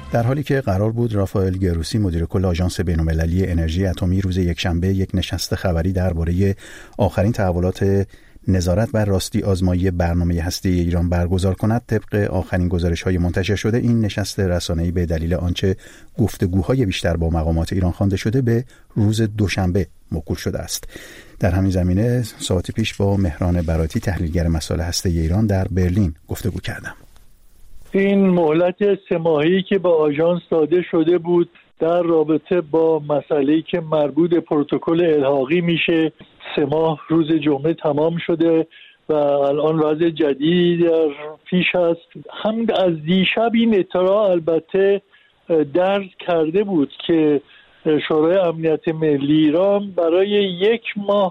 در حالی که قرار بود رافائل گروسی مدیر کل آژانس بین‌المللی انرژی اتمی روز یکشنبه یک نشست خبری درباره آخرین تحولات نظارت بر راستی آزمایی برنامه هسته‌ای ایران برگزار کند، طبق آخرین گزارش‌های منتشر شده این نشست رسانه‌ای به دلیل آنچه گفتگوهای بیشتر با مقامات ایران خوانده شده به روز دوشنبه موکول شده است. در همین زمینه ساعتی پیش با مهران براتی تحلیلگر مسائل هسته‌ای ایران در برلین گفتگو کردم. این مهلت 3 ماهه‌ای که به آژانس داده شده بود در رابطه با مسئله‌ای که مربوط به پروتکل الحاقی میشه 3 ماه روز جمعه تمام شده و الان وضع جدیدی در پیش است. هم از دیشب این اطلاع البته درز کرده بود که شورای امنیت ملی ایران برای 1 ماه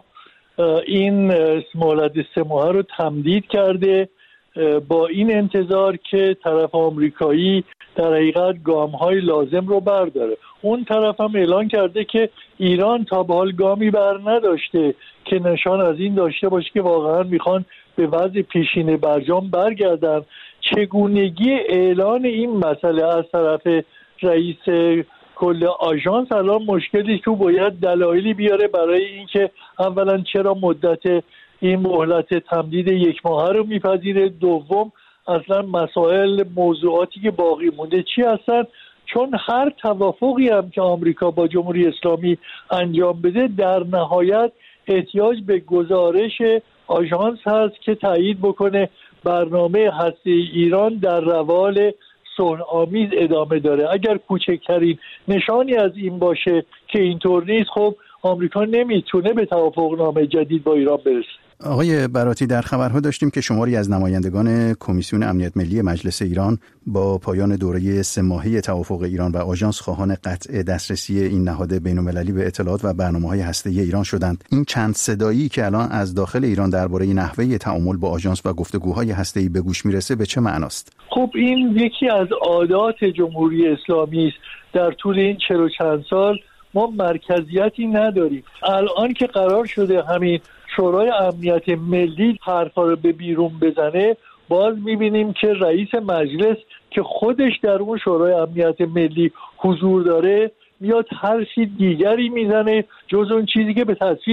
این مهلت 3 ماهه رو تمدید کرده با این انتظار که طرف آمریکایی در حقیقت گام‌های لازم رو برداره. اون طرف هم اعلان کرده که ایران تا به حال گامی بر نداشته که نشان از این داشته باشه که واقعا میخوان به وضع پیشین برجام برگردن. چگونگی اعلان این مسئله از طرف رئیس کل آژانس الان مشکلی که باید دلایلی بیاره برای اینکه اولا چرا مدت این مهلت تمدید 1 ماهه رو میپذیره، دوم اصلا مسائل موضوعاتی که باقی مونده چی هستن، چون هر توافقی هم که آمریکا با جمهوری اسلامی انجام بده در نهایت احتیاج به گزارش آژانس هست که تایید بکنه برنامه هسته‌ای ایران در روال صلح‌آمیز ادامه داره. اگر کوچکترین نشانی از این باشه که اینطور نیست، خب آمریکا نمیتونه به توافقنامه جدید با ایران برسه. آقای براتی، در خبرها داشتیم که شماری از نمایندگان کمیسیون امنیت ملی مجلس ایران با پایان دوره 3 ماهه توافق ایران و آژانس خواهان قطع دسترسی این نهاد بین‌المللی به اطلاعات و برنامه‌های هسته‌ای ایران شدند. این چند صدایی که الان از داخل ایران درباره نحوه تعامل با آژانس و گفتگوهای هسته‌ای به گوش میرسه به چه معناست؟ خب این یکی از عادات جمهوری اسلامی است. در طول این 40 و چند سال ما مرکزیتی نداریم. الان که قرار شده همین شورای امنیت ملی حرفا رو به بیرون بزنه، باز میبینیم که رئیس مجلس که خودش در اون شورای امنیت ملی حضور داره میاد حرفی دیگری میزنه جز اون چیزی که به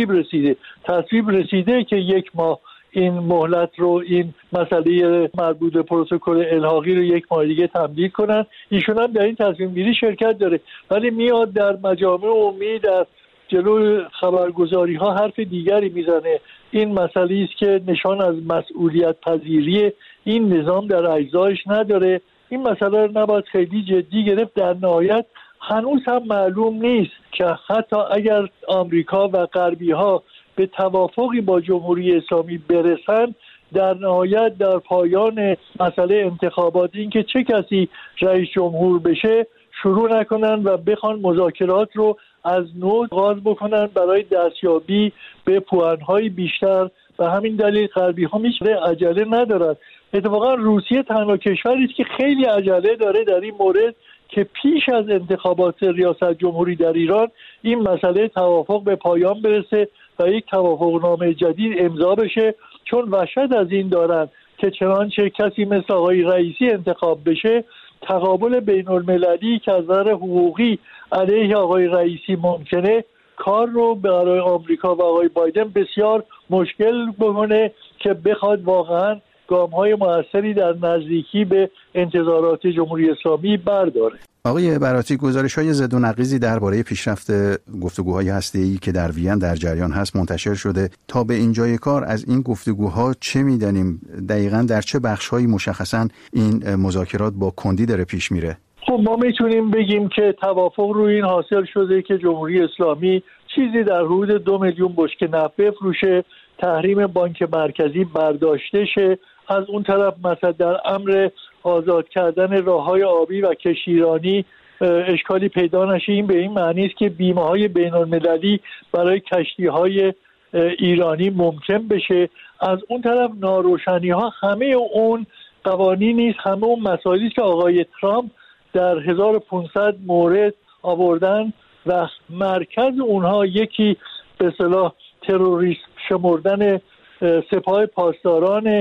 تصویب رسیده که 1 ماه این مهلت رو، این مسئله مربوط به پروتکل الحاقی رو 1 ماه دیگه تمدید کنن. ایشون هم در این تصمیم گیری شرکت داره، ولی میاد در مجامع عمومی در جلو خبرگزاری ها حرف دیگری میزنه. این مسئله است که نشان از مسئولیت پذیری این نظام در اجزایش نداره. این مسئله رو نباید خیلی جدی گرفت. در نهایت هنوز هم معلوم نیست که حتی اگر آمریکا و غربی ها به توافقی با جمهوری اسلامی برسن، در نهایت در پایان مسئله انتخابات این که چه کسی رئیس جمهور بشه شروع نکنن و بخوان مذاکرات رو از نو آغاز بکنن برای دستیابی به پوانهای بیشتر. و همین دلیل غربی ها هیچ عجله ندارن. اتفاقا روسیه تنها کشوری است که خیلی عجله داره در این مورد که پیش از انتخابات ریاست جمهوری در ایران این مسئله توافق به پایان برسه و یک توافقنامه جدید امضا بشه، چون وحشت از این دارن که چنانچه کسی مثل آقای رئیسی انتخاب بشه، تقابل بین المللی که از نظر حقوقی علیه آقای رئیسی ممکنه، کار رو برای آمریکا و آقای بایدن بسیار مشکل بکنه که بخواد واقعا گام‌های موثری در نزدیکی به انتظارات جمهوری اسلامی برداره. آقای براتی، گزارش‌های زد و نقیضی درباره پیشرفت گفتگوهای هسته‌ای که در وین در جریان هست منتشر شده. تا به اینجای کار از این گفتگوها چه می‌دانیم؟ دقیقاً در چه بخش‌هایی مشخصاً این مذاکرات با کندی داره پیش میره؟ خب ما میتونیم بگیم که توافق روی این حاصل شده که جمهوری اسلامی چیزی در حدود 2 میلیون بشکه نفت بفروشه، تحریم بانک مرکزی برداشته شه، از اون طرف مثلا در امر آزاد کردن راههای آبی و کشتیرانی اشکالی پیدا نشه. این به این معنی است که بیمه‌های بین‌المللی برای کشتی‌های ایرانی ممکن بشه. از اون طرف ناروشنی‌ها همه اون قوانینی است، همه اون مسائلی است که آقای ترامپ در 1500 مورد آوردن و مرکز اونها یکی به اصطلاح تروریسم شمردن سپاه پاسداران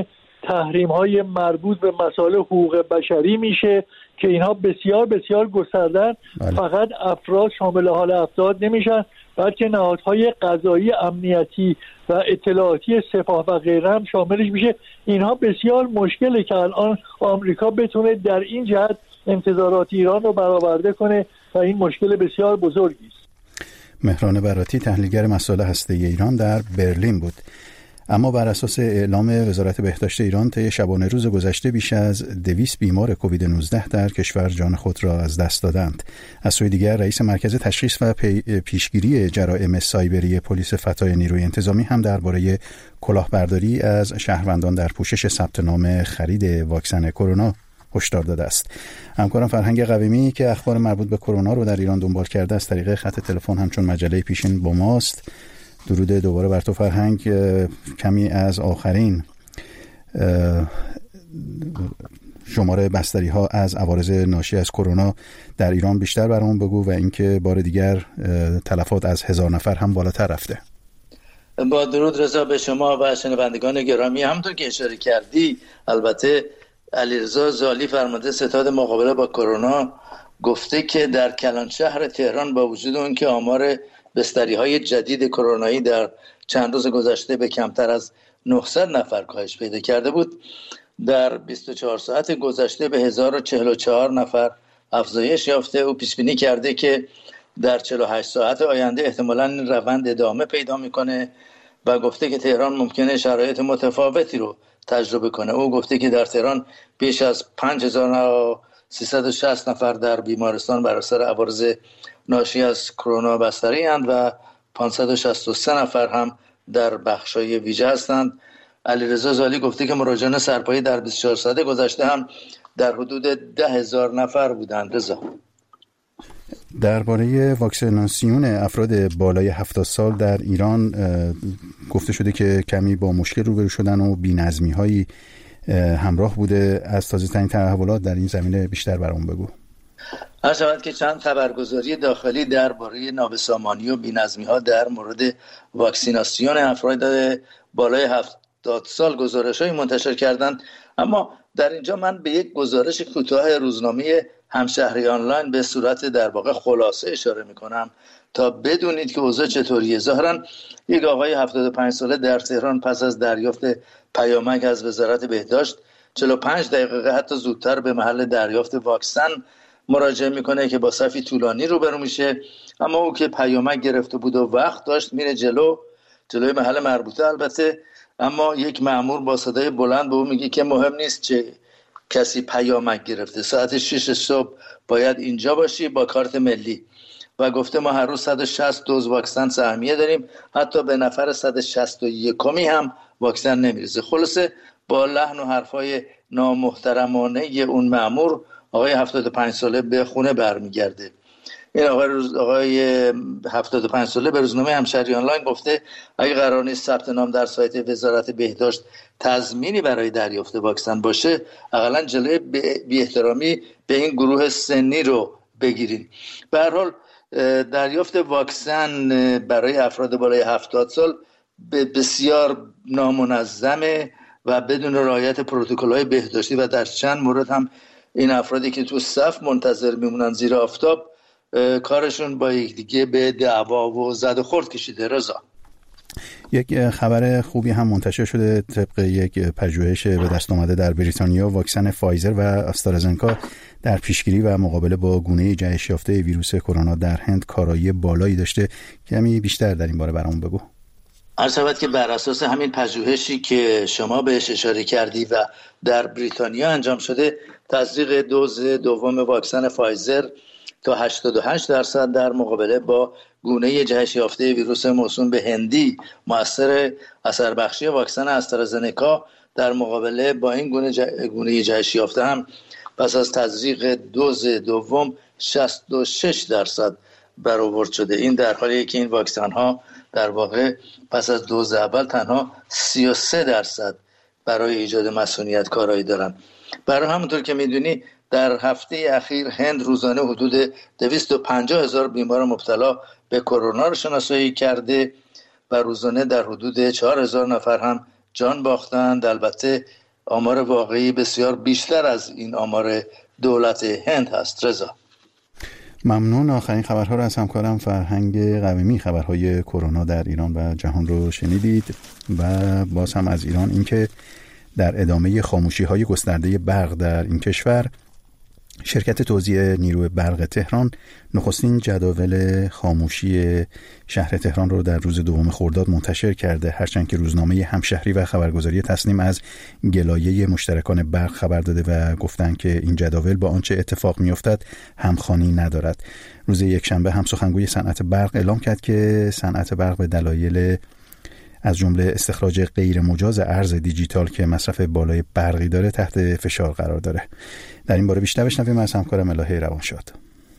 تحریم‌های مربوط به مسائل حقوق بشری میشه که اینها بسیار بسیار گستردن. فقط افراد شامل حال افراد نمیشن، بلکه نهادهای قضایی، امنیتی و اطلاعاتی سپاه و غیره هم شاملش میشه. اینها بسیار مشکله که الان آمریکا بتونه در این جهت انتظارات ایران رو برآورده کنه و این مشکل بسیار بزرگی است. مهران براتی، تحلیلگر مسائل هسته‌ای ایران، در برلین بود. اما بر اساس اعلام وزارت بهداشت ایران طی شبانه روز گذشته بیش از 200 بیمار کووید 19 در کشور جان خود را از دست دادند. از سوی دیگر رئیس مرکز تشخیص و پیشگیری جرایم سایبری پلیس فتای نیروی انتظامی هم درباره کلاهبرداری از شهروندان در پوشش ثبت نام خرید واکسن کرونا هشدار داده است. همکارم فرهنگ قویمی که اخبار مربوط به کرونا رو در ایران دنبال کرده از طریق خط تلفن همچون مجله پیشین با ماست. درود دوباره بر تو فرهنگ. کمی از آخرین شماره بستری ها از عوارض ناشی از کرونا در ایران بیشتر برامون بگو و اینکه بار دیگر تلفات از 1000 نفر هم بالاتر رفته. با درود رضا به شما و شنوندگان گرامی. همونطور که اشاره کردی، البته علیرضا زالی فرمانده ستاد مقابله با کرونا گفته که در کلان شهر تهران با وجود اون که آمار بستری‌های جدید کرونایی در چند روز گذشته به کمتر از 900 نفر کاهش پیدا کرده بود، در 24 ساعت گذشته به 1044 نفر افزایش یافته. او پیش بینی کرده که در 48 ساعت آینده احتمالاً این روند ادامه پیدا میکنه و گفته که تهران ممکنه شرایط متفاوتی رو تجربه کنه. او گفته که در تهران بیش از 5360 نفر در بیمارستان بر اثر عوارض ناشی از کرونا بستری اند و 563 نفر هم در بخشای ویژه هستند. علیرضا زالی گفته که مراجعان سرپایی در 24 ساعت گذشته هم در حدود 10,000 نفر بودند. رضا، درباره واکسیناسیون افراد بالای 70 سال در ایران گفته شده که کمی با مشکل روبرو شدن و بی‌نظمی‌هایی همراه بوده. از تازه‌ترین تحولات در این زمینه بیشتر برام بگو. هر شود که چند خبرگزاری داخلی درباره نابسامانی و بی‌نظمی‌ها در مورد واکسیناسیون افراد بالای 70 سال گزارش‌های منتشر کردند، اما در اینجا من به یک گزارش کوتاه روزنامه همشهری آنلاین به صورت در واقع خلاصه اشاره می‌کنم تا بدونید که اوضاع چطوریه. ظاهراً یک آقای 75 ساله در تهران پس از دریافت پیامک از وزارت بهداشت 45 دقیقه حتی زودتر به محل دریافت واکسن مراجعه میکنه که با صفی طولانی روبرو میشه. اما او که پیامک گرفته بود و وقت داشت میره جلوی محل مربوطه البته، اما یک مأمور با صدای بلند به او میگه که مهم نیست چه کسی پیامک گرفته، ساعت 6 صبح باید اینجا باشی با کارت ملی. و گفته ما هر روز 160 دوز واکسن سهمیه داریم، حتی به نفر 161 هم واکسن نمیرسه. خلاصه با لحن و حرفای نامحترمانه اون مأمور آقای 75 ساله به خونه برمیگرده. این آقای 75 ساله به روزنامه همشهری آنلاین گفته اگه قرار نیست ثبت نام در سایت وزارت بهداشت تضمینی برای دریافت واکسن باشه، حداقل جلوی بی‌احترامی به این گروه سنی رو بگیرین. به هر حال دریافت واکسن برای افراد بالای 70 سال بسیار نامنظمه و بدون رعایت پروتکل‌های بهداشتی و در چند مورد هم این افرادی که تو صف منتظر میمونن زیر آفتاب کارشون با یکدیگه به دعوا و زد و خورد کشیده. رضا، یک خبر خوبی هم منتشر شده. طبق یک پژوهش به دست آمده در بریتانیا، واکسن فایزر و آسترازنکا در پیشگیری و مقابله با گونه جهش یافته ویروس کرونا در هند کارایی بالایی داشته. کمی بیشتر در این باره برامون بگو. عرض شود که بر اساس همین پژوهشی که شما بهش اشاره کردی و در بریتانیا انجام شده، تزریق دوز دوم واکسن فایزر تا 88% در مقابله با گونه جهش یافته ویروس موسوم به هندی مؤثر اثر بخشی واکسن آسترازنکا در مقابله با این گونه جهش یافته هم پس از تزریق دوز دوم 66% برآورد شده. این در حالیه که این واکسن ها در واقع پس از دوز اول تنها 33% برای ایجاد مسئولیت کارایی دارن. برای همونطور که میدونی در هفته اخیر هند روزانه حدود 250,000 بیمار مبتلا به کرونا رو شناسایی کرده و روزانه در حدود 4,000 نفر هم جان باختند. البته آمار واقعی بسیار بیشتر از این آمار دولت هند هست. رضا ممنون. آخرین خبرها رو از همکارم فرهنگ قویمی، خبرهای کرونا در ایران و جهان رو شنیدید. و باز هم از ایران اینکه در ادامه خاموشی‌های گسترده برق در این کشور، شرکت توزیع نیروی برق تهران نخستین جداول خاموشی شهر تهران رو در روز 2 خرداد منتشر کرده، هرچند که روزنامه همشهری و خبرگزاری تصنیم از گلایه مشترکان برق خبر داده و گفتن که این جداول با آنچه اتفاق می‌افتد همخوانی ندارد. روز یکشنبه هم سخنگوی صنعت برق اعلام کرد که صنعت برق به دلایل از جمله استخراج غیر مجاز ارز دیجیتال که مصرف بالای برقی داره تحت فشار قرار داره. در این باره بیشتر بشنویم از همکارم الهه روانشاد.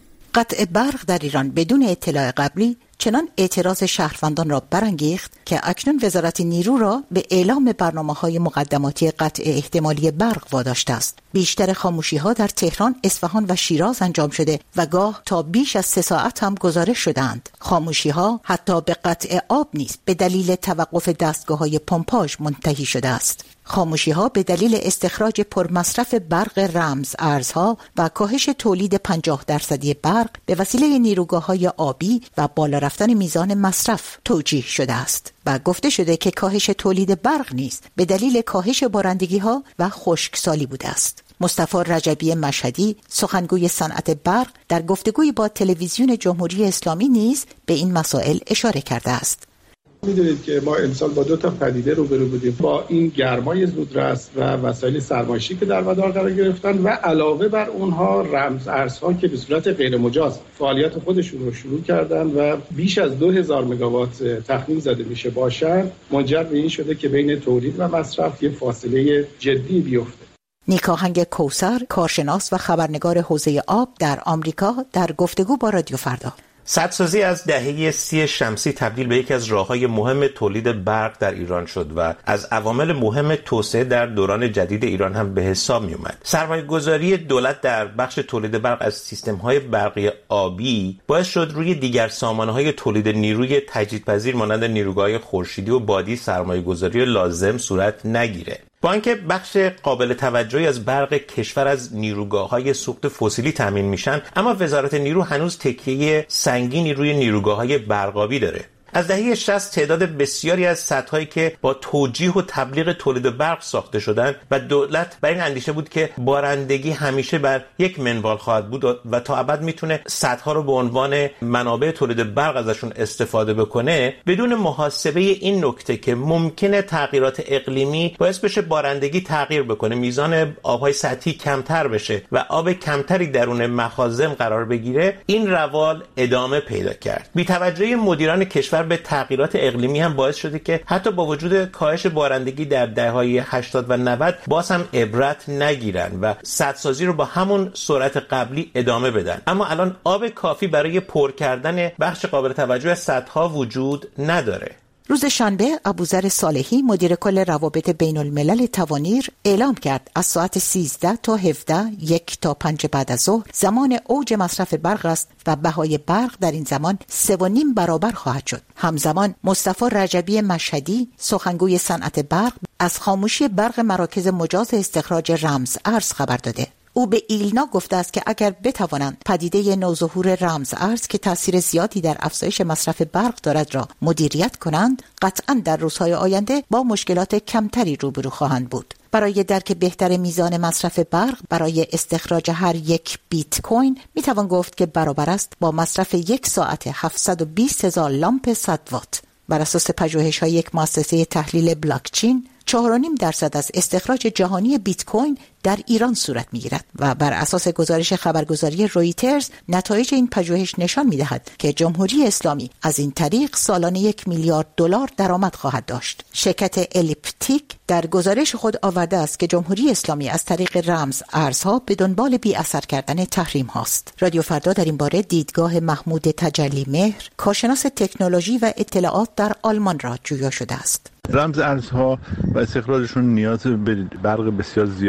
قطع برق در ایران بدون اطلاع قبلی چنان اعتراض شهروندان را برانگیخت که اکنون وزارت نیرو را به اعلام برنامه‌های مقدماتی قطع احتمالی برق واداشته است. بیشتر خاموشی‌ها در تهران، اصفهان و شیراز انجام شده و گاه تا بیش از 3 ساعت هم گزارش شدند. خاموشی‌ها حتی به قطع آب نیز به دلیل توقف دستگاه‌های پمپاژ منتهی شده است. خاموشی‌ها به دلیل استخراج پرمصرف برق رمز ارزها و کاهش تولید 50% برق به وسیله نیروگاه‌های آبی و بالا رفتن میزان مصرف توجیه شده است و گفته شده که کاهش تولید برق نیز به دلیل کاهش بارندگی‌ها و خشکسالی بوده است. مصطفی رجبی مشهدی، سخنگوی صنعت برق، در گفتگوی با تلویزیون جمهوری اسلامی نیز به این مسائل اشاره کرده است. میدونید که ما امسال با 2 پدیده روبرو بودیم، با این گرمای زودرس و وسایل سرمایه‌ای که در مدار قرار گرفتن و علاوه بر اونها رمز ارزها که به صورت غیر مجاز فعالیت خودشون رو شروع کردن و بیش از 2000 مگاوات تخمین زده میشه باشن، منجر به این شده که بین تولید و مصرف یه فاصله جدی بیفته. نیکاهنگ کوثر، کارشناس و خبرنگار حوزه آب در آمریکا، در گفتگو با رادیو فردا: سدسازی از دهه 30 شمسی تبدیل به یکی از راه‌های مهم تولید برق در ایران شد و از عوامل مهم توسعه در دوران جدید ایران هم به حساب می‌آمد. سرمایه‌گذاری دولت در بخش تولید برق از سیستم‌های برقی آبی باعث شد روی دیگر سامانه‌های تولید نیروی تجدیدپذیر مانند نیروگاه‌های خورشیدی و بادی سرمایه‌گذاری لازم صورت نگیره. با اینکه بخش قابل توجهی از برق کشور از نیروگاه‌های سوخت فسیلی تامین میشن، اما وزارت نیرو هنوز تکیه سنگینی روی نیروگاه‌های برقابی داره. از دهه 60 تعداد بسیاری از سدهایی که با توجیه و تبلیغ تولید برق ساخته شدند و دولت بر این اندیشه بود که بارندگی همیشه بر یک منوال خواهد بود و تا ابد میتونه سدها رو به عنوان منابع تولید برق ازشون استفاده بکنه، بدون محاسبه این نکته که ممکنه تغییرات اقلیمی باعث بشه بارندگی تغییر بکنه، میزان آبهای سطحی کمتر بشه و آب کمتری درون مخازن قرار بگیره، این روال ادامه پیدا کرد. بی‌توجهی مدیران کشور به تغییرات اقلیمی هم باعث شده که حتی با وجود کاهش بارندگی در دهه‌های 80 و 90 باز هم عبرت نگیرن و سدسازی رو با همون سرعت قبلی ادامه بدن. اما الان آب کافی برای پر کردن بخش قابل توجه از سدها وجود نداره. روز شنبه ابوذر صالحی، مدیر کل روابط بین الملل توانیر، اعلام کرد از ساعت 13 تا 17 1 تا 5 بعد از ظهر زمان اوج مصرف برق است و بهای برق در این زمان 3.5 برابر خواهد شد. همزمان مصطفی رجبی مشهدی، سخنگوی صنعت برق، از خاموشی برق مراکز مجاز استخراج رمز ارز خبر داده. او به ایلنا گفته است که اگر بتوانند پدیده نوظهور رمز ارز که تاثیر زیادی در افزایش مصرف برق دارد را مدیریت کنند، قطعاً در روزهای آینده با مشکلات کمتری روبرو خواهند بود. برای درک بهتر میزان مصرف برق برای استخراج هر 1 بیت کوین میتوان گفت که برابر است با مصرف 1 ساعت 720,000 لامپ 100 وات. بر اساس پژوهش‌های یک مؤسسه تحلیل بلاکچین، 4.5% از استخراج جهانی بیت کوین در ایران صورت می‌گیرد و بر اساس گزارش خبرگزاری رویترز نتایج این پژوهش نشان می‌دهد که جمهوری اسلامی از این طریق سالانه 1 میلیارد دلار درآمد خواهد داشت. شرکت الیپتیک در گزارش خود آورده است که جمهوری اسلامی از طریق رمز ارزها به دنبال بی اثر کردن تحریم هاست. رادیو فردا در این باره دیدگاه محمود تجلی مهر، کارشناس تکنولوژی و اطلاعات در آلمان را جویا شده است. رمز ارزها و استخراجشون نیاز به برق بسیار زیادی داره،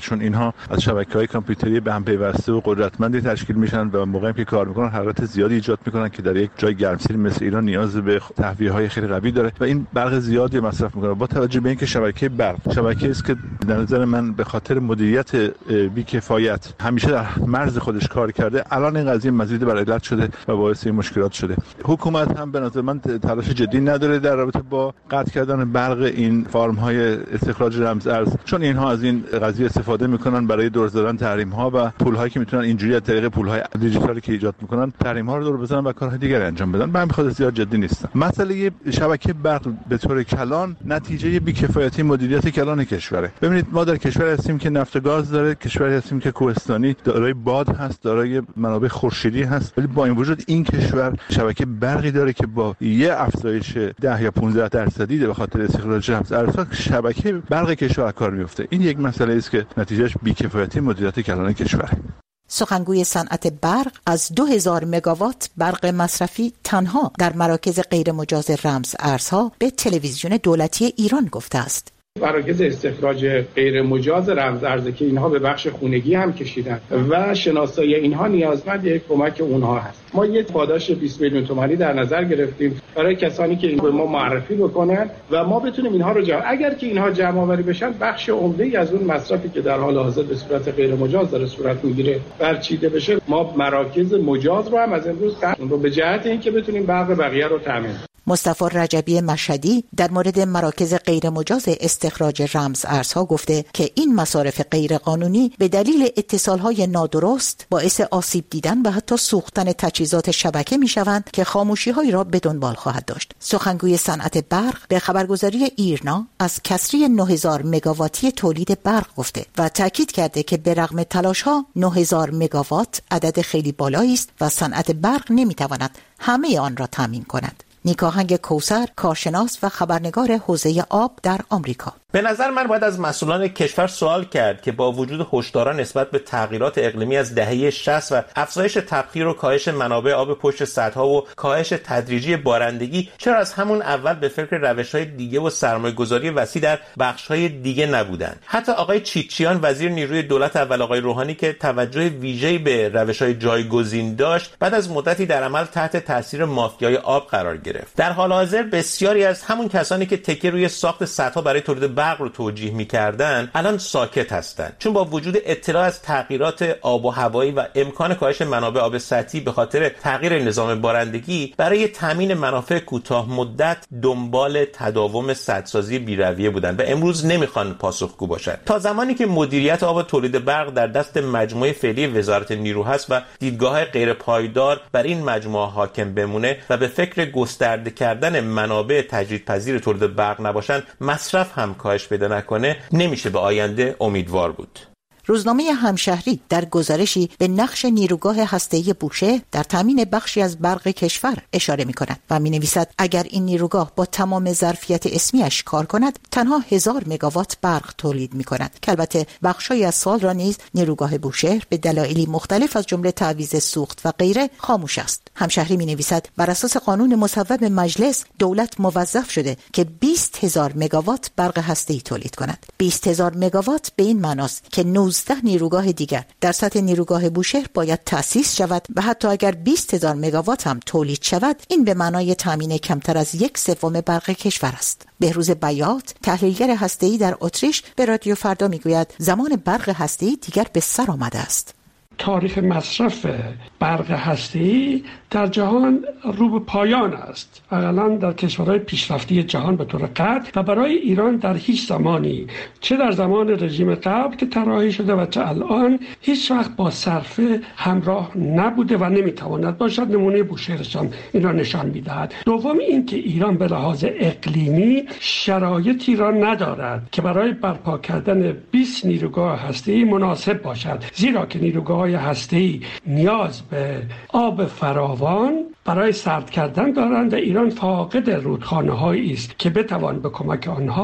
چون اینها از شبکه‌های کامپیوتری به هم پیوسته و قدرتمندی تشکیل میشن و موقعی که کار میکنن حرارت زیادی ایجاد میکنن که در یک جای گرمسیر مثل ایران نیاز به تهویه‌های خیلی قوی داره و این برق زیادی مصرف میکنه. با توجه به اینکه شبکه برق شبکه‌ای است که در نظر من به خاطر مدیریت بی‌کفایت همیشه در مرز خودش کار کرده، الان این قضیه مزید بر علت شده و باعث این مشکلات شده. حکومت هم به نظر من تلاش جدی نداره در رابطه با قطع کردن برق این فارم‌های استخراج رمز ارز، چون اینها از این قضیه استفاده میکنن برای دور زدن تحریم‌ها و پول‌هایی که میتونن اینجوری از طریق پول‌های دیجیتالی که ایجاد میکنن تحریم‌ها رو دور بزنن و کارهای دیگری انجام بدن. من بخاطر زیاد جدی نیستم. مسئله شبکه برق به طور کلان نتیجه بی‌کفایتی مدیریت کلان کشوره. ببینید ما در کشور هستیم که نفت و گاز داره، کشوری هستیم که کوهستانی، دارای باد هست، دارای منابع خورشیدی هست، ولی با این وجود این کشور شبکه برقی داره که با یه افزایش 10 یا 15% به خاطر استخراج رمز ارزها شبکه برق کشور کار میفته. این یک مسئله است که نتیجهش بی‌کفایتی مدیریت کلان کشوره. سخنگوی صنعت برق از 2000 مگاوات برق مصرفی تنها در مراکز غیر مجاز رمز ارزها به تلویزیون دولتی ایران گفته است. مراکز استخراج غیر مجاز رمز ارز که اینها به بخش خونگی هم کشیدن و شناسایی اینها نیازمند یک کمک اونها هست. ما یک پاداش 20 میلیون تومانی در نظر گرفتیم برای کسانی که این به ما معرفی بکنن و ما بتونیم اینها رو اگر که اینها جمع آوری بشن بخش عمده‌ای از اون مصرفی که در حال حاضر به صورت غیر مجاز داره صورت میگیره برچیده بشه. ما مراکز مجاز رو هم از امروز رو به جهت اینکه بتونیم برق بقیه رو تامین. مصطفی رجبی مشهدی در مورد مراکز غیر مجاز استخراج رمز ارزها گفته که این مصارف غیر قانونی به دلیل اتصالهای نادرست باعث آسیب دیدن و حتی سوختن تجهیزات شبکه می شوند که خاموشی‌هایی را به دنبال خواهد داشت. سخنگوی صنعت برق به خبرگزاری ایرنا از کسری 9000 مگاواتی تولید برق گفته و تاکید کرده که به رغم تلاش‌ها 9000 مگاوات عدد خیلی بالایی است و صنعت برق نمی‌تواند همه آن را تامین کند. نیکاهنگ کوثر، کارشناس و خبرنگار حوزه آب در آمریکا: به نظر من باید از مسئولان کشور سوال کرد که با وجود هشداران نسبت به تغییرات اقلیمی از دهه 60 و افزایش تبخیر و کاهش منابع آب پشت سدها و کاهش تدریجی بارندگی چرا از همون اول به فکر روش‌های دیگه و سرمایه‌گذاری وسیع در بخش‌های دیگه نبودن. حتی آقای چیچیان وزیر نیروی دولت اول آقای روحانی که توجه ویژه‌ای به روش‌های جایگزین داشت بعد از مدتی در عمل تحت تاثیر مافیای آب قرار گرفت. در حال حاضر بسیاری از همون کسانی که تکیه روی ساخت سدها برای تولید برق رو توجیه می‌کردن الان ساکت هستند، چون با وجود اطلاع از تغییرات آب و هوایی و امکان کاهش منابع آب سطحی به خاطر تغییر نظام بارندگی برای تامین منافع کوتاه مدت دنبال تداوم سدسازی بی‌رویه بودند و امروز نمیخوان پاسخگو باشند. تا زمانی که مدیریت آب و تولید برق در دست مجموعه فعلی وزارت نیرو هست و دیدگاه‌های غیر پایدار بر این مجموعه حاکم بمونه و به فکر گسترده کردن منابع تجدیدپذیر تولید برق نباشند، مصرف هم کاهش پیدا نکنه، نمیشه به آینده امیدوار بود. روزنامه همشهری در گزارشی به نقش نیروگاه هسته‌ای بوشهر در تامین بخشی از برق کشور اشاره می‌کند و می‌نویسد اگر این نیروگاه با تمام ظرفیت اسمیش کار کند تنها 1000 مگاوات برق تولید می‌کند که البته بخشی از سال را نیز نیروگاه بوشهر به دلایلی مختلف از جمله تعویض سوخت و غیره خاموش است. همشهری می‌نویسد بر اساس قانون مصوب مجلس دولت موظف شده که 20000 مگاوات برق هسته‌ای تولید کند. 20000 مگاوات به این معناست که 19 نیروگاه دیگر در سطح نیروگاه بوشهر باید تأسیس شود و حتی اگر 20000 مگاوات هم تولید شود این به معنای تامین کمتر از 1/3 برق کشور است. بهروز بیات، تحلیلگر هسته‌ای در اتریش، به رادیو فردا میگوید زمان برق هسته‌ای دیگر به سر آمده است. تاریخ مصرف برق هسته‌ای در جهان رو به پایان است، حداقل در کشورهای پیشرفته جهان به طور قطع، و برای ایران در هیچ زمانی، چه در زمان رژیم قبل که طراحی شده و چه الان، هیچ وقت با صرفه همراه نبوده و نمیتواند باشد. نمونه بوشهرشان این را نشان میدهد. دوم این که ایران به لحاظ اقلیمی شرایطی را ندارد که برای برپا کردن 20 نیروگاه هسته‌ای مناسب باشد، زیرا که نیروگاه هسته‌ای نیاز به آب فراوان برای سرد کردن دارند و ایران فاقد رودخانه‌هایی است که بتوان به کمک آنها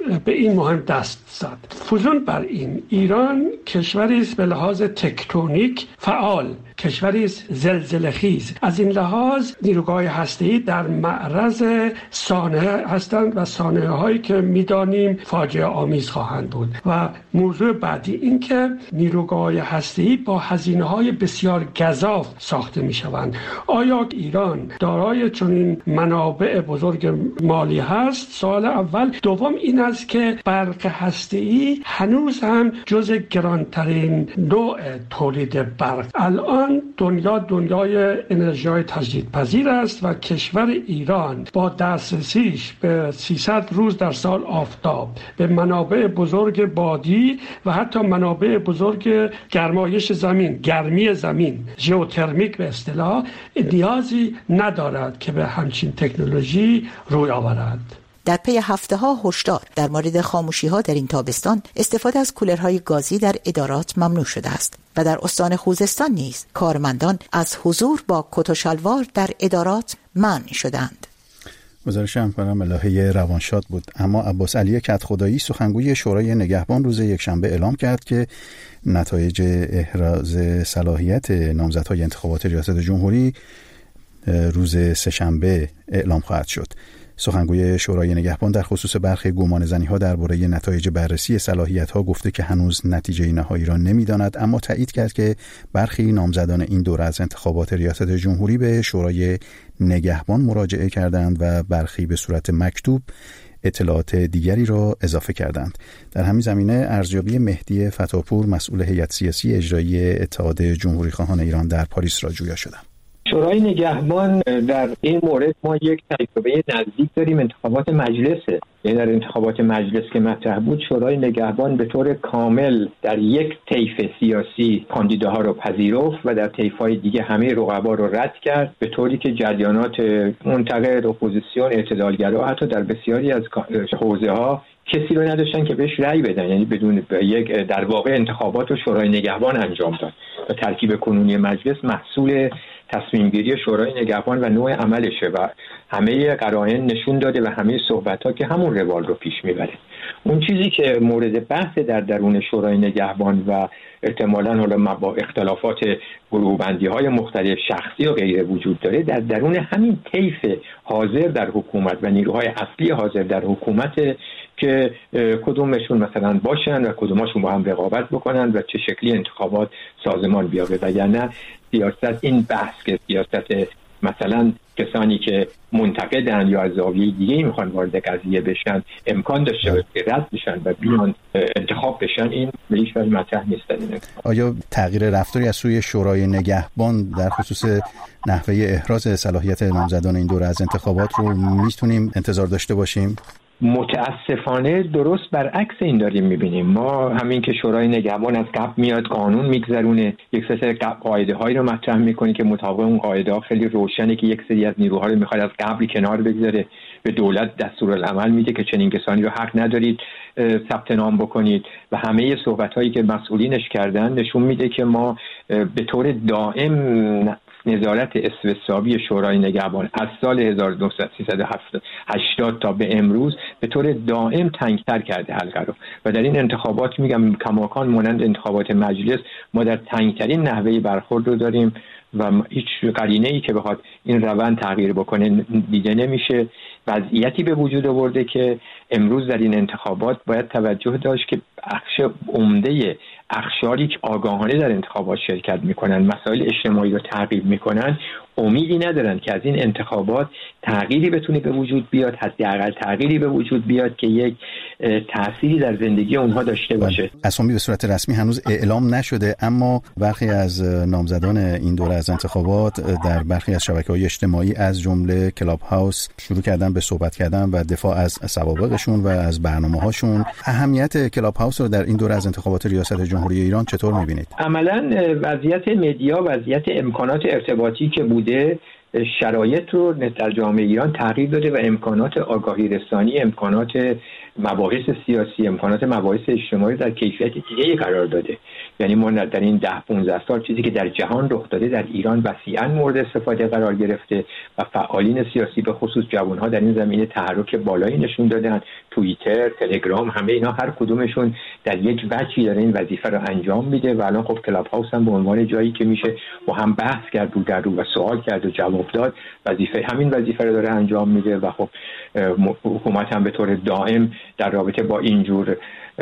به این مهم دست زد. فزون بر این، ایران کشوری است به لحاظ تکتونیک فعال، کشوری است زلزله‌خیز. از این لحاظ نیروگاه هسته‌ای در معرض صحنه هستند و صحنه‌هایی که می‌دانیم فاجعه آمیز خواهند بود. و موضوع بعدی این که نیروگاه هسته‌ای با هزینه‌های بسیار گزاف ساخته می‌شوند. آیا ایران دارای چنین منابع بزرگ مالی هست؟ سوال اول. دوم این است که برق هسته‌ای هنوز هم جز گرانترین نوع تولید برق. الان دنیای انرژی‌های تجدیدپذیر است و کشور ایران با دسترسیش به 300 روز در سال آفتاب، به منابع بزرگ بادی و حتی منابع بزرگ گرمایش زمین، گرمی زمین، ژئوترمیک به اصطلاح، نیازی ندارد که به همچین تکنولوژی روی آورد. در پی هفته‌ها هشدار در مورد خاموشی‌ها در این تابستان، استفاده از کولرهای گازی در ادارات ممنوع شده است و در استان خوزستان نیز کارمندان از حضور با کت و شلوار در ادارات منع شدند. گزارش همکارم ملاحه روانشاد بود. اما عباس علی کدخدایی سخنگوی شورای نگهبان روز یکشنبه اعلام کرد که نتایج احراز صلاحیت نامزدهای انتخابات ریاست جمهوری روز سه‌شنبه اعلام خواهد شد. سخنگوی شورای نگهبان در خصوص برخی گمانه‌زنی‌ها درباره نتایج بررسی صلاحیت‌ها گفته که هنوز نتیجه نهایی را نمی‌داند، اما تایید کرد که برخی نامزدان این دوره از انتخابات ریاست جمهوری به شورای نگهبان مراجعه کردند و برخی به صورت مکتوب اطلاعات دیگری را اضافه کردند. در همین زمینه ارزیابی مهدی فتاپور، مسئول هیئت سیاسی اجرایی اتحاد جمهوری‌خواهان ایران در پاریس را جویا شدم. شورای نگهبان در این مورد ما یک تجربه نزدیک داریم، انتخابات مجلسه. یعنی در انتخابات مجلس که مطرح بود، شورای نگهبان به طور کامل در یک طیف سیاسی کاندیداها رو پذیرفت و در طیف‌های دیگه همه رقبا رو رد کرد، به طوری که جریانات منتقد، اپوزیسیون، اعتدالگرا حتی در بسیاری از حوزه‌ها کسی رو نداشتن که بهش رأی بدن. یعنی بدون یک در واقع انتخابات رو شورای نگهبان انجام داد و ترکیب کنونی مجلس محصول تصمیم گیری شورای نگهبان و نوع عملشه و همه قرائن نشون داده و همه صحبت‌ها که همون روال رو پیش میبره. اون چیزی که مورد بحث در درون شورای نگهبان و احتمالاً حالا با اختلافات گروه‌بندی‌های مختلف شخصی و غیره وجود داره، در درون همین طیف حاضر در حکومت و نیروهای اصلی حاضر در حکومت که کدومشون مثلا باشن و کدومشون با هم رقابت بکنن و چه شکلی انتخابات سازمان بیابه. وگرنه سیاست این بحث که سیاست مثلا کسانی که منتقدن یا از زاویه دیگه میخوان وارد قضیه بشن امکان داشته باشه که رد بشن و بیان انتخاب بشن، این به هیچ وجه مطرح نیست. آیا تغییر رفتاری از سوی شورای نگهبان در خصوص نحوه احراز صلاحیت نامزدان این دوره از انتخابات رو میتونیم انتظار داشته باشیم؟ متاسفانه درست برعکس این داریم میبینیم. ما همین که شورای نگهبان از قبل میاد قانون میگذرونه، یک سری قاعده هایی رو مطرح میکنه که مطابق اون قاعده ها خیلی روشنه که یک سری از نیروها رو میخواد از قبل کنار بگذاره، به دولت دستورالعمل میده که چنین کسانی رو حق ندارید ثبت نام بکنید و همه صحبت هایی که مسئولینش کردن نشون میده که ما به طور دائم نظارت استثبابی شورای نگهبان از سال 1980 تا به امروز به طور دائم تنگتر کرده حلقه رو و در این انتخابات میگم کماکان مانند انتخابات مجلس ما در تنگترین نحوه برخورد رو داریم و هیچ قرینه‌ای که بخواد این روند تغییر بکنه دیده نمیشه. وضعیتی به وجود آورده که امروز در این انتخابات باید توجه داشت که بخش عمده اقشاری که آگاهانه در انتخابات شرکت میکنن، مسائل اجتماعی رو تعقیب میکنن، امیدی ندارن که از این انتخابات تغییری بتونه به وجود بیاد، حداقل تغییری به وجود بیاد که یک تأثیری در زندگی اونها داشته باشه. اسامی به صورت رسمی هنوز اعلام نشده، اما برخی از نامزدان این دوره از انتخابات در برخی از شبکه‌های اجتماعی از جمله کلاب هاوس شروع کردن به صحبت کردن و دفاع از سوابقشون و از برنامه‌هاشون. اهمیت کلاب هاوس رو در این دوره از انتخابات ریاست جمهوری ایران چطور می‌بینید؟ عملاً وضعیت مدیا، وضعیت امکانات ارتباطی که بوده شرایط رو در جامعه ایران تغییر داده و امکانات آگاهی رسانی، امکانات مباحث سیاسی، امکانات مباحث اجتماعی در کیفیت دیگه‌ای قرار داده یعنی ما در این 10-15 سال چیزی که در جهان رخ داده در ایران وسیعاً مورد استفاده قرار گرفته و فعالین سیاسی به خصوص جوان‌ها در این زمینه تحرک بالایی نشون دادن. توییتر، تلگرام، همه اینا هر کدومشون در یک وجهی داره این وظیفه رو انجام میده و الان خب کلاب هاوس هم به عنوان جایی که میشه با هم بحث کرد رو در رو و سوال کرد و جواب داد، همین وظیفه رو داره انجام میده و خب حکومت هم به طور دائم در رابطه با اینجور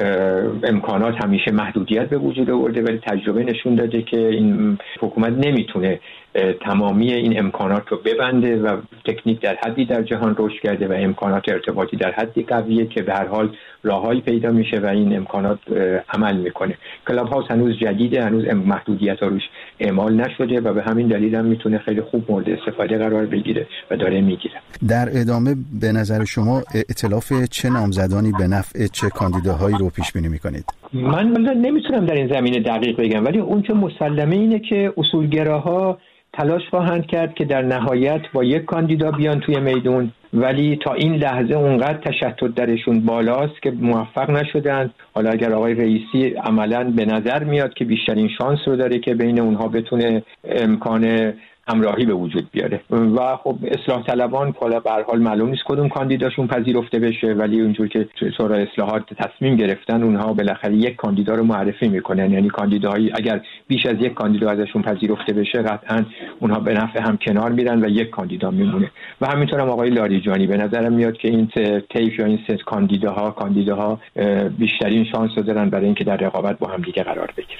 امکانات همیشه محدودیت به وجود آورده، ولی تجربه نشون داده که این حکومت نمیتونه تمامی این امکانات رو ببنده و تکنیک در حدی در جهان رشد کرده و امکانات ارتباطی در حدی قویه که به هر حال راههایی پیدا میشه و این امکانات عمل میکنه. کلاب هاوس هنوز جدیده، هنوز محدودیت ها روش اعمال نشده و به همین دلیل هم میتونه خیلی خوب مورد استفاده قرار بگیره و داره میگیره. در ادامه به نظر شما ائتلاف چه نامزدانی به نفع چه کاندیداهایی رو پیش بینی میکنید؟ من نمیتونم در این زمینه دقیق بگم، ولی اون چه مسلمه اینه که اصولگراها تلاش خواهند کرد که در نهایت با یک کاندیدا بیان توی میدون، ولی تا این لحظه اونقدر تشتت درشون بالاست که موفق نشدند. حالا اگر آقای رئیسی عملاً به نظر میاد که بیشترین شانس رو داره که بین اونها بتونه امکان همراهی به وجود بیاره و خب اصلاح طلبان حالا به هر حال معلوم نیست کدوم کاندیداشون پذیرفته بشه، ولی اونجور که شورای اصلاحات تصمیم گرفتن اونها بالاخره یک کاندیدا رو معرفی میکنن، یعنی کاندیداهایی اگر بیش از یک کاندیدا ازشون پذیرفته بشه قطعا اونها به نفع هم کنار میرن و یک کاندیدا میمونه. و همینطور هم آقای لاریجانی به نظرم میاد که این طیف یا این سه کاندیداها بیشترین شانس رو دارن برای اینکه در رقابت با هم دیگه قرار بگیرن.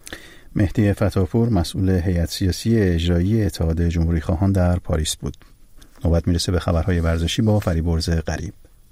مهدی فتاپور مسئول هیئت سیاسی اجرایی اتحاد جمهوری خواهان در پاریس بود. نوبت میرسه به خبرهای ورزشی با فریبرز غریب.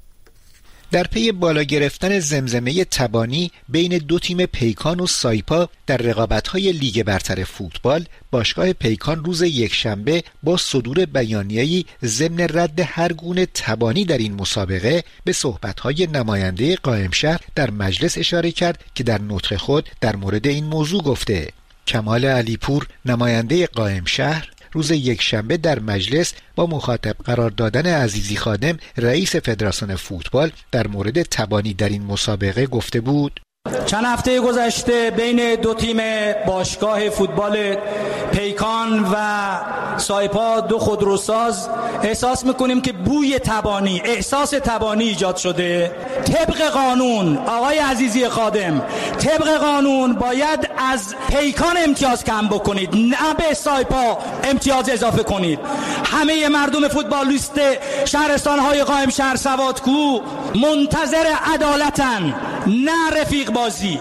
در پی بالا گرفتن زمزمه تبانی بین دو تیم پیکان و سایپا در رقابت‌های لیگ برتر فوتبال، باشگاه پیکان روز یکشنبه با صدور بیانیه‌ای ضمن رد هر گونه تبانی در این مسابقه به صحبت‌های نماینده قائمشهر در مجلس اشاره کرد که در نطق خود در مورد این موضوع گفته. کمال علیپور نماینده قائمشهر روز یکشنبه در مجلس با مخاطب قرار دادن عزیزی خادم رئیس فدراسیون فوتبال در مورد تبانی در این مسابقه گفته بود: چند هفته گذشته بین دو تیم باشگاه فوتبال پیکان و سایپا دو خودروساز احساس میکنیم که بوی تبانی، احساس تبانی ایجاد شده. طبق قانون آقای عزیزی خادم، طبق قانون باید از پیکان امتیاز کم بکنید، نه به سایپا امتیاز اضافه کنید. همه مردم فوتبالیست شهرستان‌های قائم شهر سوادکو منتظر عدالتن، نه رفیق بازی.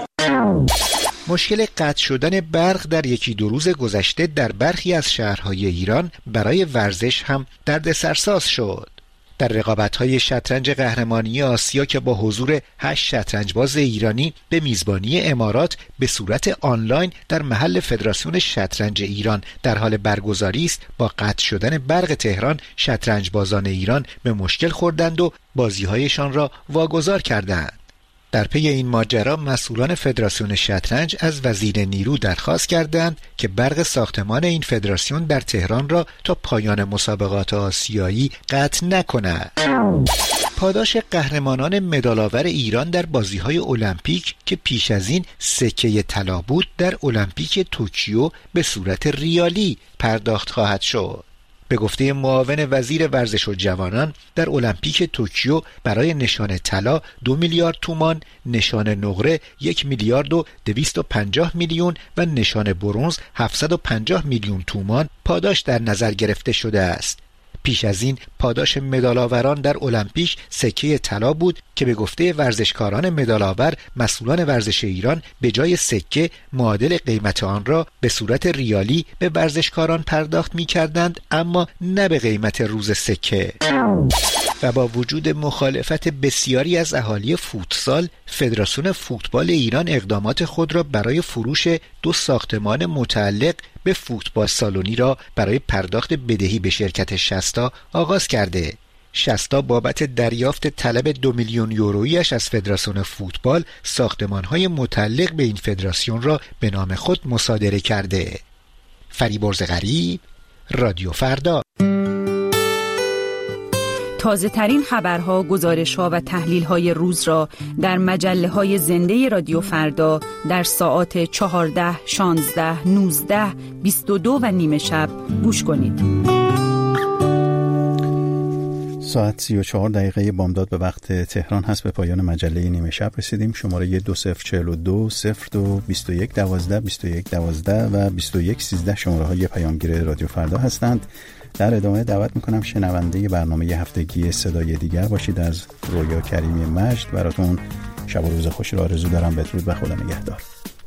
مشکل قطع شدن برق در یکی دو روز گذشته در برخی از شهرهای ایران برای ورزش هم دردسرساز شد. در رقابت‌های شطرنج قهرمانی آسیا که با حضور 8 شطرنجباز ایرانی به میزبانی امارات به صورت آنلاین در محل فدراسیون شطرنج ایران در حال برگزاری است، با قطع شدن برق تهران شطرنجبازان ایران به مشکل خوردند و بازی‌هایشان را واگذار کردند. در پی این ماجرا مسئولان فدراسیون شطرنج از وزیر نیرو درخواست کردند که برق ساختمان این فدراسیون در تهران را تا پایان مسابقات آسیایی قطع نکند. پاداش قهرمانان مدال‌آور ایران در بازی‌های المپیک که پیش از این سکه طلا بود در المپیک توکیو به صورت ریالی پرداخت خواهد شد. به گفته معاون وزیر ورزش و جوانان، در المپیک توکیو برای نشان طلا 2 میلیارد تومان، نشان نقره 1 میلیارد و 250 میلیون و نشان برنز 750 میلیون تومان پاداش در نظر گرفته شده است. پیش از این پاداش مدال‌آوران در المپیک سکه طلا بود که به گفته ورزشکاران مدال‌آور مسئولان ورزش ایران به جای سکه معادل قیمت آن را به صورت ریالی به ورزشکاران پرداخت می‌کردند، اما نه به قیمت روز سکه. و با وجود مخالفت بسیاری از اهالی فوتسال، فدراسیون فوتبال ایران اقدامات خود را برای فروش 2 ساختمان متعلق به فوتبال سالونی را برای پرداخت بدهی به شرکت شستا آغاز کرده. شستا بابت دریافت طلب 2 میلیون یورویش از فدراسیون فوتبال ساختمان‌های متعلق به این فدراسیون را به نام خود مصادره کرده. فریبرز غریب، رادیو فردا. تازه ترین خبرها، گزارش‌ها و تحلیل‌های روز را در مجله‌های زنده رادیو فردا در ساعات 14، 16، 19، 22 و نیم شب گوش کنید. ساعت 34 دقیقه بامداد به وقت تهران هست. به پایان مجله نیمه شب رسیدیم. شماره 2042 02 21 12 21 12 و 21 13 شماره های پیامگیر رادیو فردا هستند. در ادامه دعوت میکنم شنونده برنامه هفتگی صدای دیگر باشید. از رویا کریمی مجد براتون شب و روز خوش را آرزو دارم. بدرود و خدا نگهدار.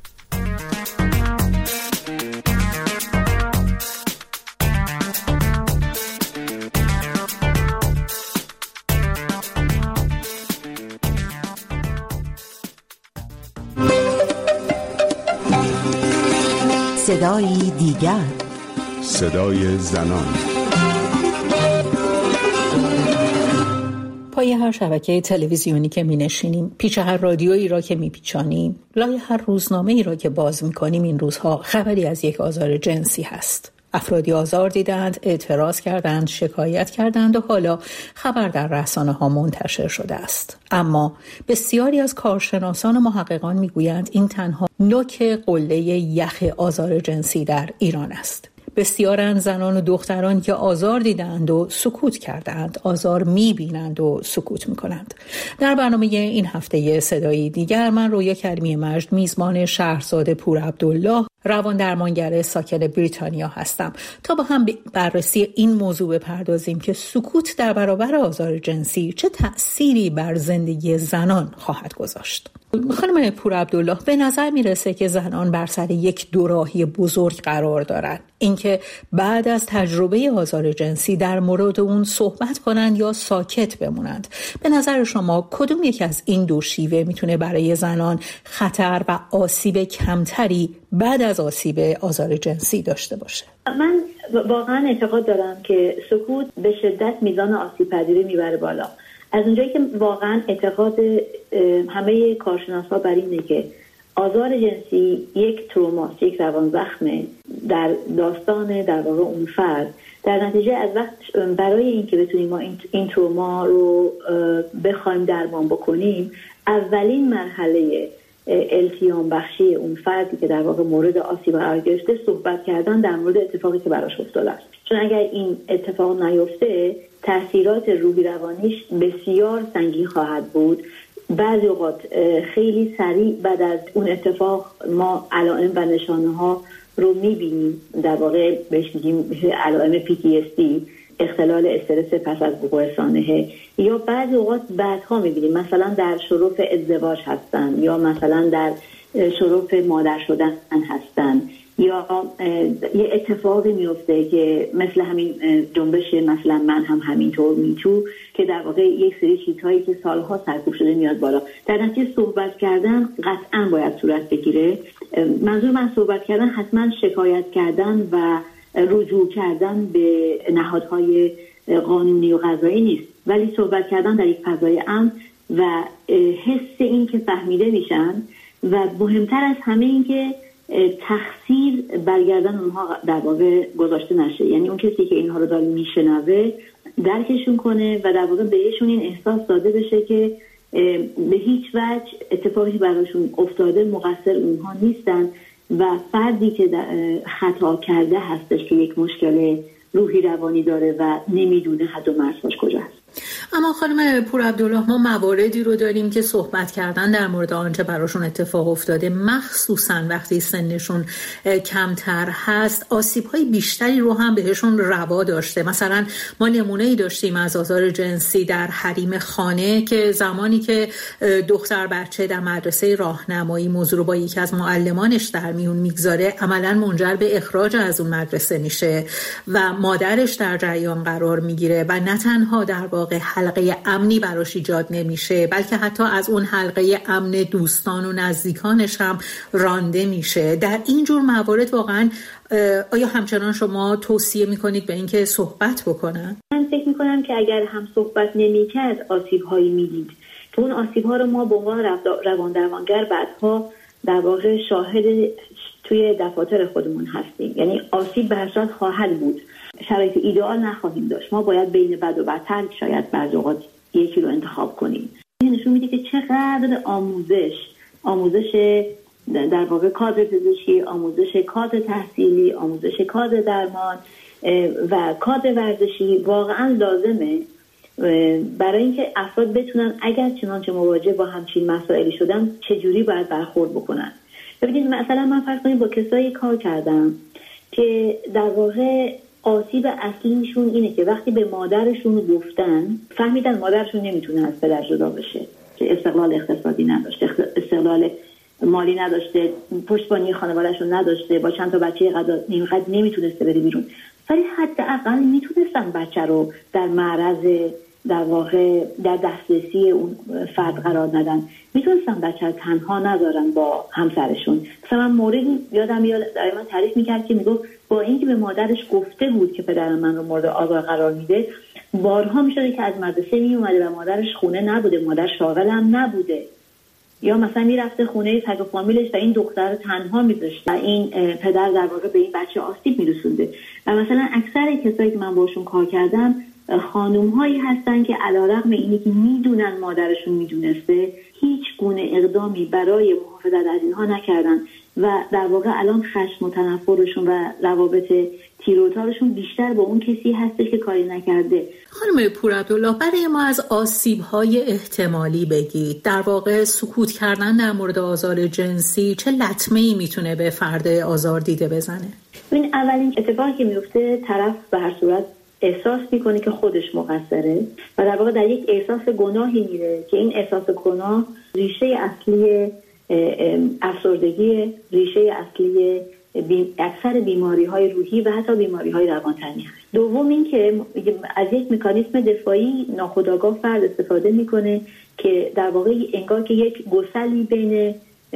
صدای دیگر، صدای زنان. پای هر شبکه تلویزیونی که می‌نشینیم، پیچ هر رادیویی را که می‌پیچانیم، لای هر روزنامه‌ای را که باز می‌کنیم، این روزها خبری از یک آزار جنسی هست. افرادی آزار دیدند، اعتراض کردند، شکایت کردند و حالا خبر در رسانه‌ها منتشر شده است. اما بسیاری از کارشناسان و محققان میگویند این تنها نوک قله یخ آزار جنسی در ایران است. بسیارند زنان و دختران که آزار دیدند و سکوت کردند، آزار می‌بینند و سکوت می‌کنند. در برنامه این هفته صدایی دیگر من رویا کریمی مجد میزبان شهرزاد پور عبدالله، روان درمانگر ساکن بریتانیا هستم تا با هم بررسی این موضوع بپردازیم که سکوت در برابر آزار جنسی چه تأثیری بر زندگی زنان خواهد گذاشت. خانم پور عبدالله، به نظر میرسه که زنان بر سر یک دوراهی بزرگ قرار دارند. اینکه بعد از تجربه آزار جنسی در مورد اون صحبت کنند یا ساکت بمونند. به نظر شما کدوم یک از این دو شیوه میتونه برای زنان خطر و آسیب کمتری بعد از آسیب آزار جنسی داشته باشه؟ من واقعا اعتقاد دارم که سکوت به شدت میزان آسیب پذیری میبره بالا. از اونجایی که واقعا اعتقاد همه کارشناسا بر اینه که آزار جنسی یک تروماست، یک روان زخمه در داستان در واقع اون فرد. در نتیجه از وقت برای اینکه بتونیم ما این تروما رو بخوایم درمان بکنیم، اولین مرحله التیام بخشی اون فردی که در واقع مورد آسیب قرار گرفته صحبت کردن در مورد اتفاقی که براش افتاده است. چون اگر این اتفاق نیفته، تاثیرات روحی روانیش بسیار سنگین خواهد بود. بعضی اوقات خیلی سریع بعد از اون اتفاق ما علائم و نشانه ها رو میبینیم. در واقع بهش میگیم علائم PTSD، اختلال استرس پس از وقوع سانحه، یا بعضی اوقات بعدها میبینیم مثلا در شرف ازدواج هستن، یا مثلا در شرف مادر شدن هستن، یا یه اتفاقی میفته که مثل همین جنبش مثلا من هم همینطور میتو که در واقع یک سری چیزهایی که سالها سرکوب شده میاد بالا. در نتیجه صحبت کردن قطعا باید صورت بگیره. منظور من صحبت کردن حتما شکایت کردن و رجوع کردن به نهادهای قانونی و قضایی نیست، ولی صحبت کردن در یک فضای امن و حس این که فهمیده میشن و مهمتر از همه این که تقصیر برگردن اونها در واقع گذاشته نشه. یعنی اون کسی که اینها رو داره میشنوه درکشون کنه و در واقع بهشون این احساس داده بشه که به هیچ وجه اتفاقی براشون افتاده مقصر اونها نیستن و فردی که خطا کرده هستش که یک مشکل روحی روانی داره و نمیدونه حد و مرزش کجاست. اما خانم پور عبدالله، ما مواردی رو داریم که صحبت کردن در مورد آنچه براشون اتفاق افتاده، مخصوصا وقتی سنشون کمتر هست، آسیب‌های بیشتری رو هم بهشون روا داشته. مثلا ما نمونه‌ای داشتیم از آزار جنسی در حریم خانه که زمانی که دختر بچه در مدرسه راهنمایی موضوع رو با یکی از معلمانش در میون میگذاره، عملاً منجر به اخراج از اون مدرسه میشه و مادرش در جریان قرار میگیره و نه تنها در واقع حلقه امنی براش ایجاد نمیشه، بلکه حتی از اون حلقه امن دوستان و نزدیکانش هم رانده میشه. در این جور موارد واقعا آیا همچنان شما توصیه میکنید به اینکه صحبت بکنن؟ من فکر میکنم که اگر هم صحبت نمیکرد آسیب‌هایی میدید. اون آسیب‌ها رو ما به عنوان روان درمانگر بعدها در واقع شاهد توی دفاتر خودمون هستیم، یعنی آسیب به هر صورت خواهد بود، شرایط ایدئال نخواهیم داشت. ما باید بین بد و بدتر شاید بعضی اوقات یکی رو انتخاب کنیم. این نشون میده که چقدر آموزش در واقع کادر پزشکی، آموزش کادر تحصیلی، آموزش کادر درمان و کادر ورزشی واقعا لازمه برای اینکه افراد بتونن اگر چنانچه مواجه با همچین مسائلی شدن چجوری باید برخورد بکنن. ببینید مثلا من فرض کنید با کسایی کار کردم که در واقع آسیب اصلیشون اینه که وقتی به مادرشون گفتن فهمیدن مادرشون نمیتونه از پدر جدا بشه، که استقلال اقتصادی نداشته، استقلال مالی نداشته، پشتیبانی خانواده‌شون نداشته، با چند تا بچه اینقدر نمیتونسته بره بیرون، ولی حداقل میتونستن بچه رو در معرض در واقع در دسترسی اون فرد قرار ندن، میتونستن بچه رو تنها نذارن با همسرشون. مثلا من موردی یادم دائما تعریف میکرد که میگفت با اینکه به مادرش گفته بود که پدرم من رو مورد آزار قرار میده، بارها میشده که از مدرسه میومده و مادرش خونه نبوده، مادر شاغل هم نبوده، یا مثلا میرفته خونه سگ و فامیلش و این دختر تنها میذاشته و این پدر در واقع به این بچه آسیب میرسونده. و مثلا اکثر کسایی که من باشون کار کردم خانوم هایی هستن که علیرغم اینی که میدونن مادرشون میدونسته هیچ گونه اقدامی برای محافظت از اینها نکردن و در واقع الان خشم و تنفرشون و روابط تیروتارشون بیشتر با اون کسی هستش که کاری نکرده. خانم پورعبدالله، برای ما از آسیب‌های احتمالی بگید. در واقع سکوت کردن در مورد آزار جنسی چه لطمه‌ای میتونه به فرد آزار دیده بزنه؟ این اولین اتفاقی که میفته طرف به هر صورت احساس میکنه که خودش مقصره و در واقع در یک احساس گناهی میره که این احساس گناه ریشه اصلی افسردگی، ریشه اصلی اکثر بیماری‌های روحی و حتی بیماری‌های روانتنی هست. دوم این که از یک مکانیزم دفاعی ناخودآگاه فرد استفاده میکنه که در واقع انگار که یک گسلی بین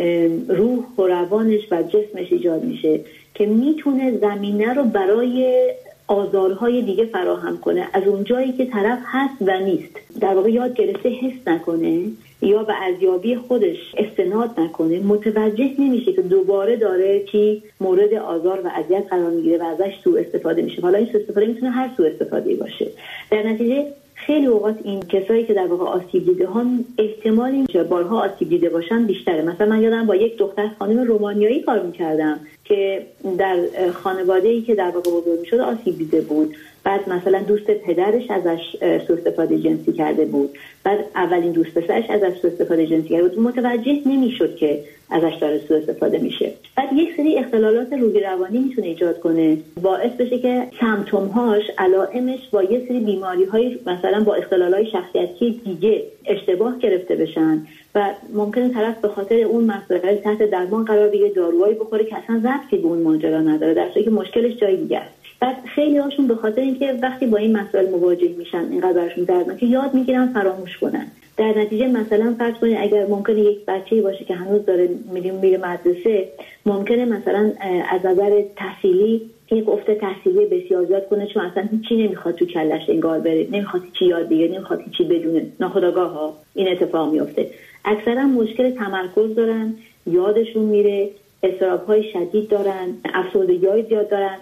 روح و روانش و جسمش ایجاد میشه که میتونه زمینه رو برای آزارهای دیگه فراهم کنه از اون جایی که طرف هست و نیست. در واقع یاد گرفته حس نکنه یا به ارزیابی خودش استناد نکنه، متوجه نمیشه که دوباره داره چی مورد آزار و اذیت قرار میگیره و ازش سوء استفاده میشه. حالا این سوء استفاده میتونه هر سوء استفاده‌ای باشه. در نتیجه خیلی اوقات این کسایی که در واقع آسیب دیده ها احتمال اینکه بارها آسیب دیده باشن بیشتره. مثلا من یادم با یک دختر خانم رومانیایی کار میکردم که در خانواده‌ای که در واقع بزرگ میشد آسیب دیده بود. بعد مثلا دوست پدرش ازش سوء استفاده جنسی کرده بود، بعد اولین دوست پسرش ازش سوء استفاده جنسی کرده بود، متوجه نمیشد که ازش داره سوء استفاده میشه. بعد یک سری اختلالات روحی روانی میتونه ایجاد کنه، باعث بشه که سمپتوم‌هاش، علائمش با یه سری بیماری‌های مثلا با اختلالات شخصیتی دیگه اشتباه گرفته بشن و ممکنه طرف به خاطر اون مسائل تحت درمان قرار بگیره، داروهایی بخوره که اصلا ربطی به اون ماجرا نداره، در حالی که مشکلش جای دیگه است. بعد خیلی هاشون به خاطر اینکه وقتی با این مسائل مواجه میشن اینقدر براشون دردناکه یاد میگیرن فراموش کنن. در نتیجه مثلا فرض کنید اگر ممکنه یک بچه‌ای باشه که هنوز داره میره مدرسه، ممکنه مثلا از نظر تحصیلی یک افت تحصیلی بسیار زیاد کنه، چون اصلا هیچی نمیخواد تو کلش انگار بره، نمیخواد چی یاد بگیره، نمیخواد چی بدونه، ناخودآگاه ها این اتفاق میفته. اکثرا مشکل تمرکز دارن، یادشون میره، اضطراب‌های شدید دارن، افسردگی‌های زیاد دارن،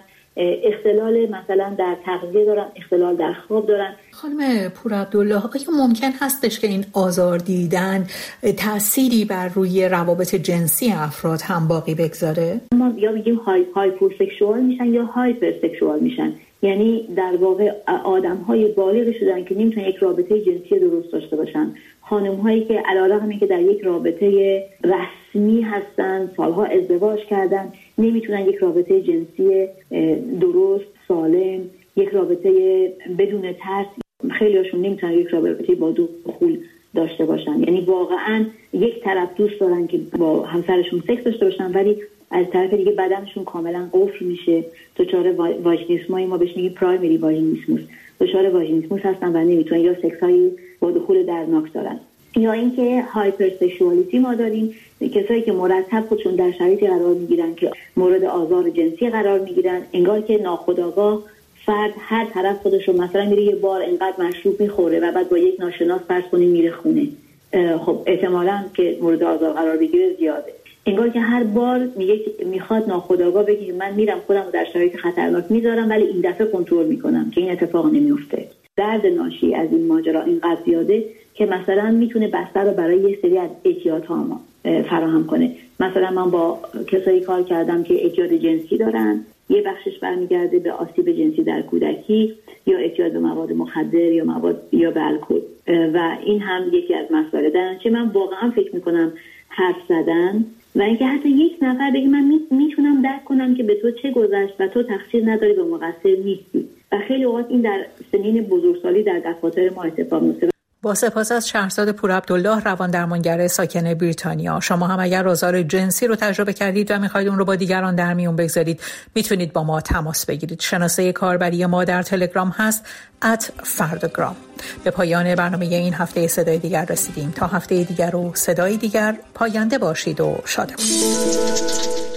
اختلال مثلا در تغذیه دارن، اختلال در خواب دارن. خانم پورعبدالله، آیا ممکن هستش که این آزار دیدن تأثیری بر روی روابط جنسی افراد هم باقی بگذاره؟ ما یا بگیم هایپوسکشوال میشن یا هایپرسکشوال میشن، یعنی در واقع آدم‌های بالغ شدن که نمیتونن یک رابطه جنسی درست داشته باشن، خانم‌هایی که علیرغم اینکه در یک رابطه رسمی هستن، سالها ازدواج کردن، نمیتونن یک رابطه جنسی درست، سالم، یک رابطه بدون ترس، خیلی‌هاشون نمیتونن یک رابطه با دخول داشته باشن. یعنی واقعاً یک طرف دوست دارن که با همسرشون سکس داشته باشن، ولی از طرف دیگه بدنشون کاملا قفل میشه، دچار واژینیسمای ما بهش میگیم پرایمری واژینیسموس، دچار واژینیسموس هستن و نمیتونن، یا سکس‌های با دخول درناک دارن. یا اینکه هایپرسکشوالیتی ما داریم، کسایی که مرتب خودشون در شرایطی قرار میگیرن که مورد آزار جنسی قرار میگیرن، انگار که ناخودآگاه فرد هر طرف خودش رو مثلا میره یه بار انقدر مشروب میخوره و بعد با یک ناشناس فرض کنیم میره خونه، خب احتمالاً که مورد آزار قرار بگیره زیاده. انگار که هر بار میخواد ناخودآگاه بگه من میرم خودم در شرایط خطرناک میذارم ولی این دفعه کنترل میکنم که این اتفاق نمیفته. درد ناشی از این ماجرا اینقدر زیاده که مثلا میتونه بستر رو برای یه سری از اعتیادها فراهم کنه. مثلا من با کسایی کار کردم که اعتیاد جنسی دارن، یه بخشش برمیگرده به آسیب جنسی در کودکی یا اعتیاد به مواد مخدر یا به الکل و این هم یکی از مسائل. در نتیجه من واقعا فکر میکنم حرف زدن و اینکه حتی یک نفر بگه من میتونم درک کنم که به تو چه گذشت و تو تقصیر نداری و مقصر نیستی و خیلی اوقات این در سنین بزرگسالی در دفاتر ما اتفاق میفته. با سپاس از شهرزاد پورعبدالله، روان درمانگر ساکن بریتانیا. شما هم اگر آزار جنسی رو تجربه کردید و میخواید اون رو با دیگران در میون بگذارید میتونید با ما تماس بگیرید. شناسه کاربری ما در تلگرام هست @فرdagram. به پایان برنامه این هفته صدای دیگر رسیدیم. تا هفته دیگر و صدای دیگر، پاینده باشید و شاد باشید.